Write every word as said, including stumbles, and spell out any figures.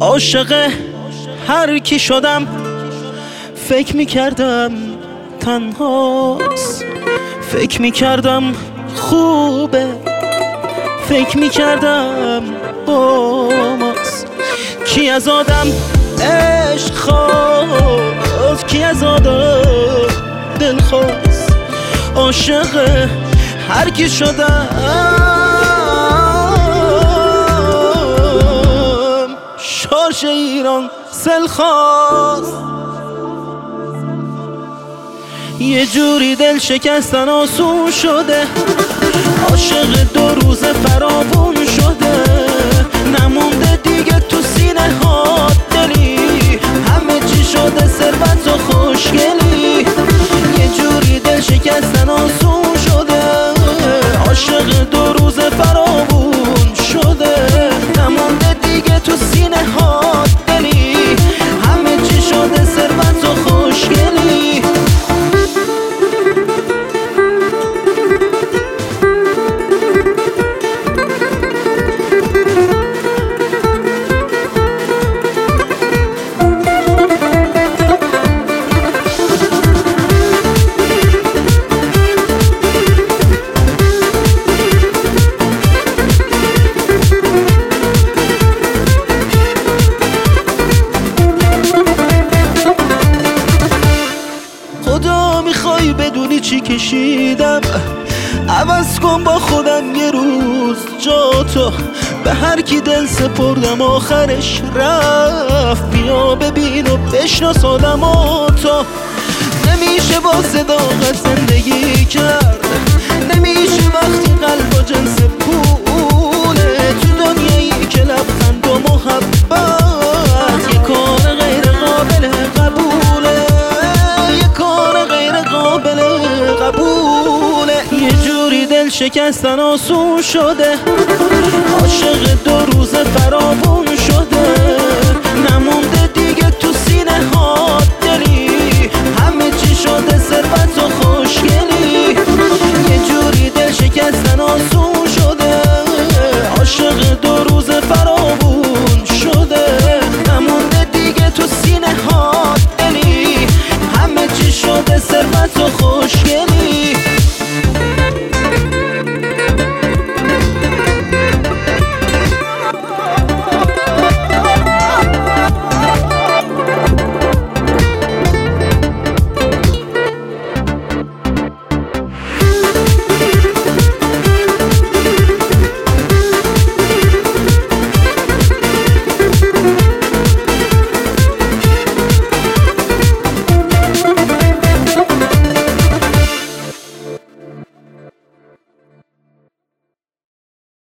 عاشق هر کی شدم فکر میکردم تنهاست، فکر میکردم خوبه، فکر میکردم با ماست. کی از آدم عشق خواست، کی از آدم دل خواست. عاشق هر کی شدم شارژ ایران سل خواست. یه جوری دل شکستن آسون شده، عاشق دو روز فراوون شده، نمونده دیگه تو سینه ها دلی، همه چی شده ثروت و خوشگلی. یه جوری دل شکستن آسون شده، عاشق دو روز فراوون شده، نمونده دیگه تو سینه ها دلی، همه چی شده ثروت و خوشگلی. میخوای بدونی چی کشیدم؟ عوض کن با خودم یه روز جا تو، به هر کی دل سپردم آخرش رفت. بیا ببین و بشناس آدمو تو، نمیشه با صداقت زندگی کرد، نمیشه وقتی قلب و جنس پوله، تو دنیایی که لبخند و محبت یه کار غیر قابل قبوله، یه کار غیر قابل قبوله. یه جوری دل شکستن آسون شده، عاشق دو روز فراوون